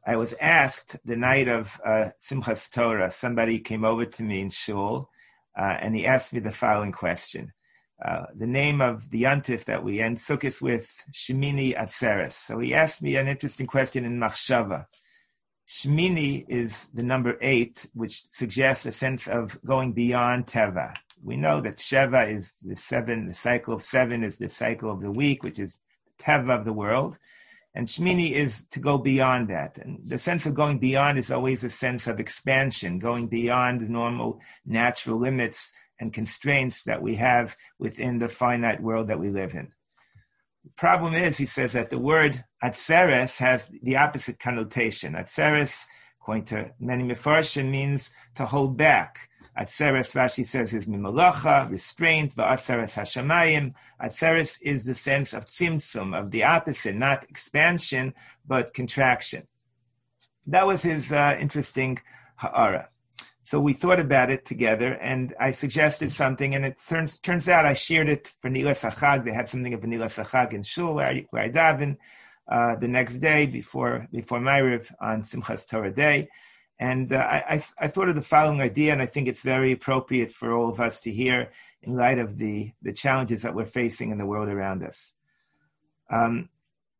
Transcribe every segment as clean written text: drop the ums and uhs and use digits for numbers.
I was asked the night of Simchas Torah, somebody came over to me in shul, and he asked me the following question. The name of the Yontif that we end Sukkot with, Shemini Atzeres. So he asked me an interesting question in Machshava. Shemini is the number 8, which suggests a sense of going beyond Teva. We know that Sheva is the 7, the cycle of 7 is the cycle of the week, which is the Teva of the world. And Shemini is to go beyond that. And the sense of going beyond is always a sense of expansion, going beyond the normal natural limits and constraints that we have within the finite world that we live in. The problem is, he says, that the word Atzeres has the opposite connotation. Atzeres, according to many Mefarshim, means to hold back. Atzeres, Rashi says, is mimalacha, restraint, va'atzeres hashamayim. Atzeres is the sense of tzimtzum, of the opposite, not expansion, but contraction. That was his interesting ha'ara. So we thought about it together, and I suggested something, and it turns out I shared it for Nilas HaChag. They had something of a Nilas HaChag in shul where I daven the next day before Ma'ariv on Simchas Torah Day. And I thought of the following idea, and I think it's very appropriate for all of us to hear in light of the challenges that we're facing in the world around us. Yaakov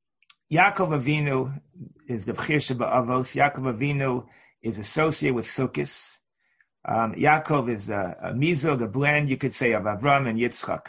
Avinu is the B'chir Sheba Avos. Yaakov Avinu is associated with Sukkos. Yaakov is a mizog, a blend, you could say, of Avram and Yitzchak.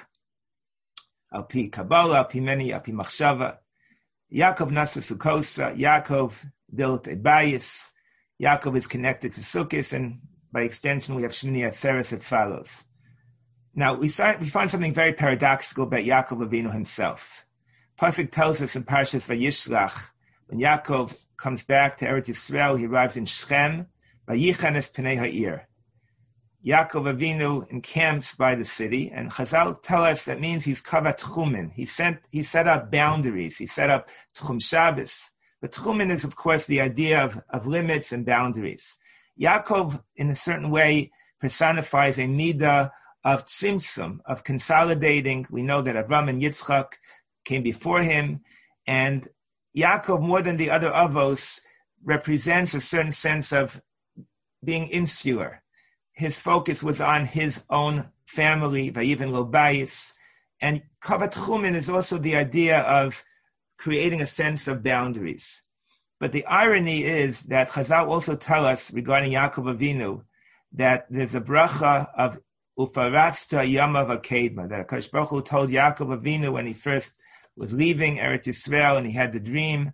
Al pi Kabbalah, al pi Machshava. Yaakov nasa Sukkosa. Yaakov built a bayis. Yaakov is connected to Sukkos, and by extension, we have Shemini Atzeres that follows. Now, we find something very paradoxical about Yaakov Avinu himself. Pasuk tells us in Parshas Vayishlach, when Yaakov comes back to Eretz Yisrael, he arrives in Shechem, Vayichanes Pnei Ha'ir. Yaakov Avinu encamps by the city, and Chazal tell us that means he's kavat tchumen. He set up boundaries. He set up tchum Shabbos. But tchumen is, of course, the idea of limits and boundaries. Yaakov, in a certain way, personifies a midah of tzimtzum, of consolidating. We know that Avram and Yitzchak came before him, and Yaakov, more than the other avos, represents a certain sense of being insular. His focus was on his own family, vayiven lo bayis, and kavat tchumen is also the idea of creating a sense of boundaries. But the irony is that Chazal also tell us regarding Yaakov Avinu that there's a bracha of ufaratzta yamav akedma, that HaKadosh Baruch Hu told Yaakov Avinu when he first was leaving Eretz Yisrael and he had the dream,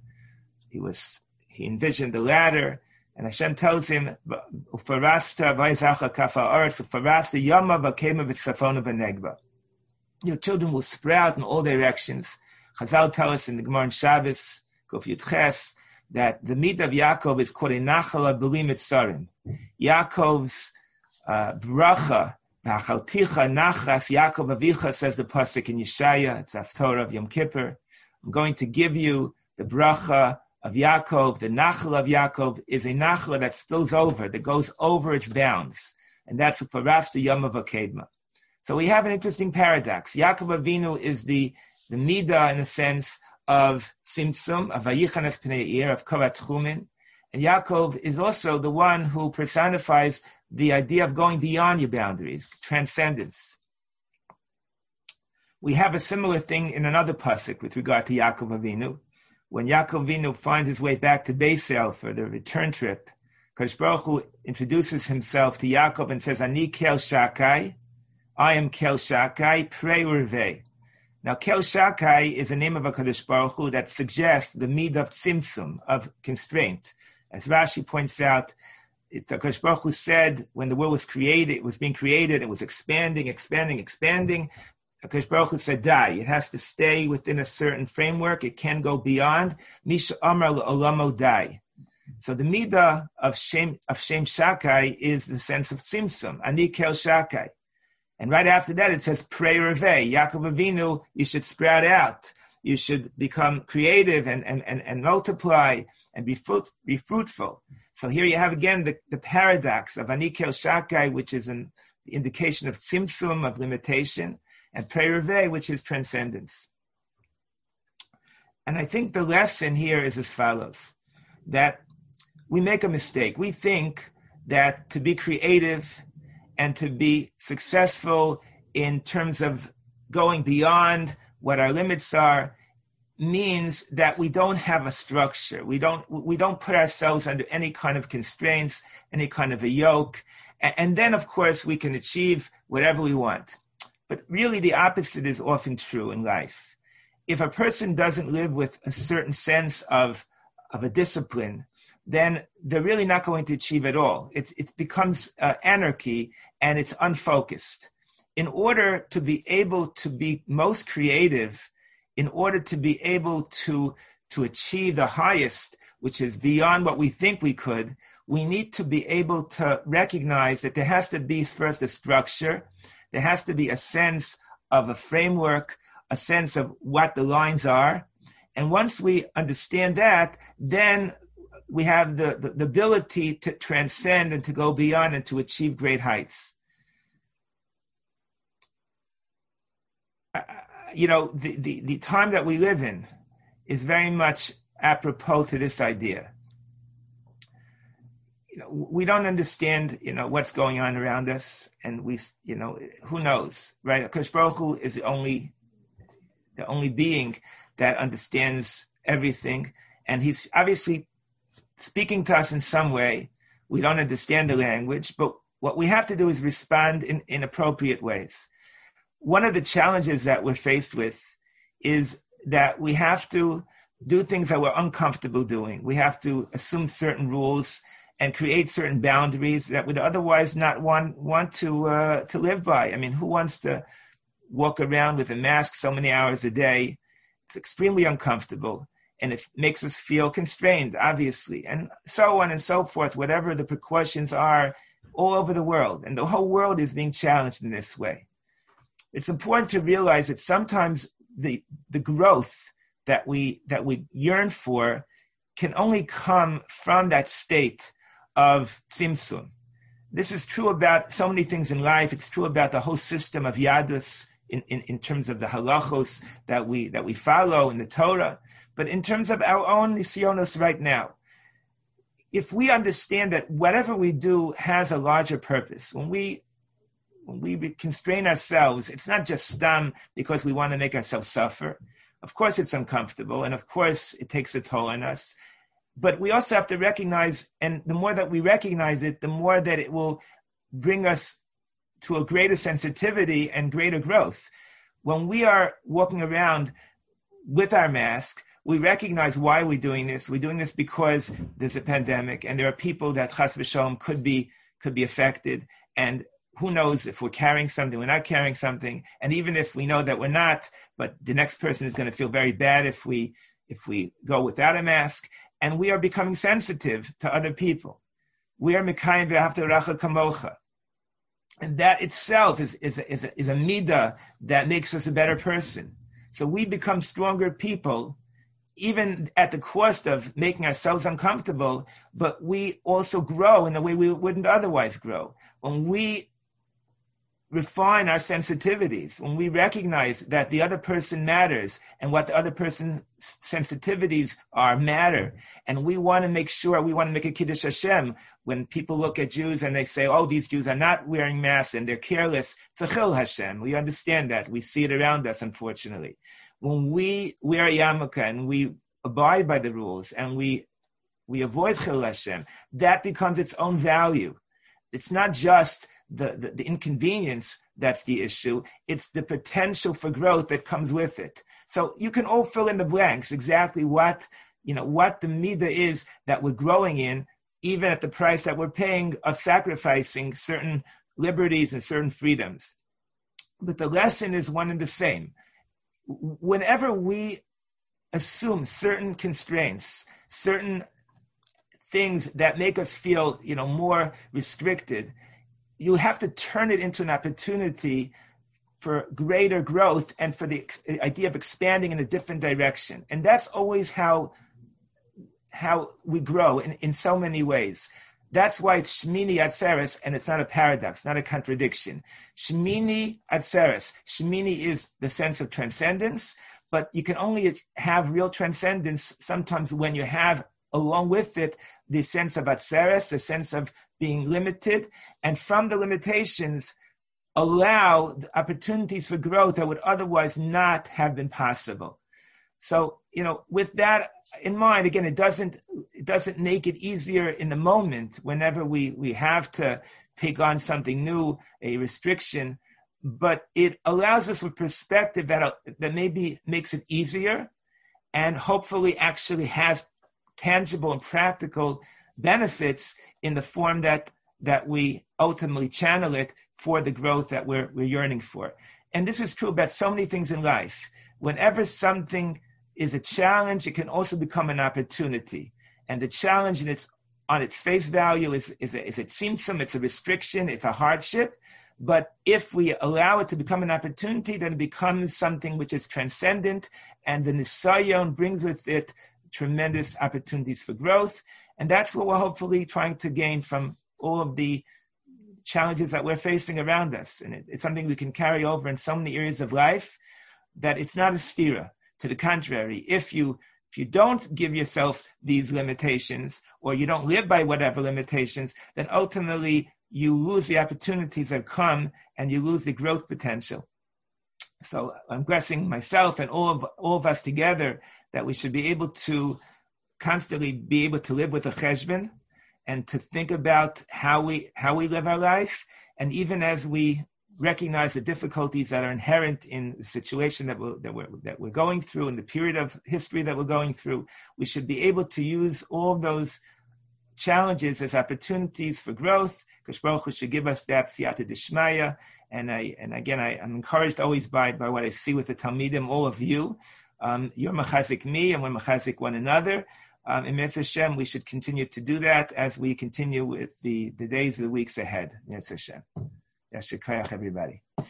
he envisioned the ladder, and Hashem tells him, ufaratzta vayzacha kafa aretz, ufaratzta yamav akedma b'tzafona b'negba. Your children will sprout in all directions. Chazal tell us in the Gemara in Shabbos, Kuf Yud Ches, that the midah of Yaakov is called a nachala b'li mitzarim. Yaakov's bracha, v'achalticha nachas Yaakov avicha, says the pasuk in Yeshaya, it's Haftorah of Yom Kippur. I'm going to give you the bracha of Yaakov. The nachala of Yaakov is a nachala that spills over, that goes over its bounds. And that's the parasta yom of akedma. So we have an interesting paradox. Yaakov Avinu is the midah, in a sense, of tzimtzum, of vayichanes pnei ha'ir, of kavat tchumen. And Yaakov is also the one who personifies the idea of going beyond your boundaries, transcendence. We have a similar thing in another pasuk with regard to Yaakov Avinu. When Yaakov Avinu finds his way back to Beisel for the return trip, Kadosh Baruch Hu introduces himself to Yaakov and says, Ani kel shakai, I am kel shakai, prei urvei. Now, Kel Shakai is a name of HaKadosh Baruch Hu that suggests the midah of tzimtzum, of constraint. As Rashi points out, it's HaKadosh Baruch Hu said when the world was created, it was being created, it was expanding. HaKadosh Baruch Hu said, die. It has to stay within a certain framework. It can go beyond. Misha Amar Olamo die. So the midah of Shem Shakai is the sense of tzimtzum, Ani Kel Shakai. And right after that, it says, Prei Revei, Yaakov Avinu, you should sprout out. You should become creative and multiply and be fruitful. So here you have again the paradox of Ani Kel Shakai, which is the indication of tzimtzum, of limitation, and Prei Revei, which is transcendence. And I think the lesson here is as follows, that we make a mistake. We think that to be creative and to be successful in terms of going beyond what our limits are means that we don't have a structure. We don't put ourselves under any kind of constraints, any kind of a yoke. And then, of course, we can achieve whatever we want. But really, the opposite is often true in life. If a person doesn't live with a certain sense of a discipline, then they're really not going to achieve at all. It becomes anarchy, and it's unfocused. In order to be able to be most creative, in order to be able to achieve the highest, which is beyond what we think we could, we need to be able to recognize that there has to be first a structure, there has to be a sense of a framework, a sense of what the lines are. And once we understand that, then we have the ability to transcend and to go beyond and to achieve great heights. The time that we live in is very much apropos to this idea. We don't understand, what's going on around us, and who knows, right? HaKadosh Baruch Hu is the only being that understands everything, and he's obviously speaking to us in some way. We don't understand the language, but what we have to do is respond in appropriate ways. One of the challenges that we're faced with is that we have to do things that we're uncomfortable doing. We have to assume certain rules and create certain boundaries that would otherwise not want to live by. I mean, who wants to walk around with a mask so many hours a day? It's extremely uncomfortable, and it makes us feel constrained, obviously, and so on and so forth, whatever the precautions are all over the world. And the whole world is being challenged in this way. It's important to realize that sometimes the growth that we yearn for can only come from that state of tzimtzum. This is true about so many things in life. It's true about the whole system of yadus in terms of the halachos that we follow in the Torah. But in terms of our own nisyonos right now, if we understand that whatever we do has a larger purpose, when we constrain ourselves, it's not just stam because we want to make ourselves suffer. Of course, it's uncomfortable, and of course, it takes a toll on us. But we also have to recognize, and the more that we recognize it, the more that it will bring us to a greater sensitivity and greater growth. When we are walking around with our mask, we recognize why we're doing this. We're doing this because there's a pandemic, and there are people that chas v'shalom could be affected, and who knows if we're carrying something, we're not carrying something. And even if we know that we're not, but the next person is going to feel very bad if we go without a mask. And we are becoming sensitive to other people. We are mekayim v'ahavta l'reacha kamocha. And that itself is a midah that makes us a better person. So we become stronger people, even at the cost of making ourselves uncomfortable, but we also grow in a way we wouldn't otherwise grow. When we refine our sensitivities, when we recognize that the other person matters and what the other person's sensitivities are matter, and we want to make a Kiddush Hashem when people look at Jews and they say, oh, these Jews are not wearing masks and they're careless. It's a Chil Hashem. We understand that. We see it around us, unfortunately. When we wear a yarmulke and we abide by the rules and we avoid Chil Hashem, that becomes its own value. It's not just the inconvenience that's the issue. It's the potential for growth that comes with it. So you can all fill in the blanks exactly what the midah is that we're growing in, even at the price that we're paying of sacrificing certain liberties and certain freedoms. But the lesson is one and the same. Whenever we assume certain constraints, certain things that make us feel, more restricted, you have to turn it into an opportunity for greater growth and for the idea of expanding in a different direction. And that's always how we grow in so many ways. That's why it's Shmini Atzeres, and it's not a paradox, not a contradiction. Shmini Atzeres. Shmini is the sense of transcendence, but you can only have real transcendence sometimes when you have along with it the sense of atzeres, the sense of being limited, and from the limitations, allow opportunities for growth that would otherwise not have been possible. So, with that in mind, again, it doesn't make it easier in the moment whenever we have to take on something new, a restriction, but it allows us a perspective that maybe makes it easier and hopefully actually has tangible and practical benefits in the form that we ultimately channel it for the growth that we're yearning for. And this is true about so many things in life. Whenever something is a challenge, it can also become an opportunity. And the challenge on its face value is it symptom, it's a restriction, it's a hardship. But if we allow it to become an opportunity, then it becomes something which is transcendent, and the Nisayon brings with it tremendous opportunities for growth. And that's what we're hopefully trying to gain from all of the challenges that we're facing around us. And it's something we can carry over in so many areas of life, that it's not a stira. To the contrary, if you don't give yourself these limitations, or you don't live by whatever limitations, then ultimately you lose the opportunities that come and you lose the growth potential. So I'm blessing myself and all of us together that we should be able to constantly be able to live with a cheshbon and to think about how we live our life. And even as we recognize the difficulties that are inherent in the situation that we're going through, in the period of history that we're going through, we should be able to use all those challenges as opportunities for growth. Because Baruch Hu should give us that siyata d'shmaya. And I'm encouraged always by what I see with the Talmidim, all of you. You're mechazik me, and we're mechazik one another. In Mirz Hashem, we should continue to do that as we continue with the days of the weeks ahead. Mirz Hashem. Yashir Koyach, everybody.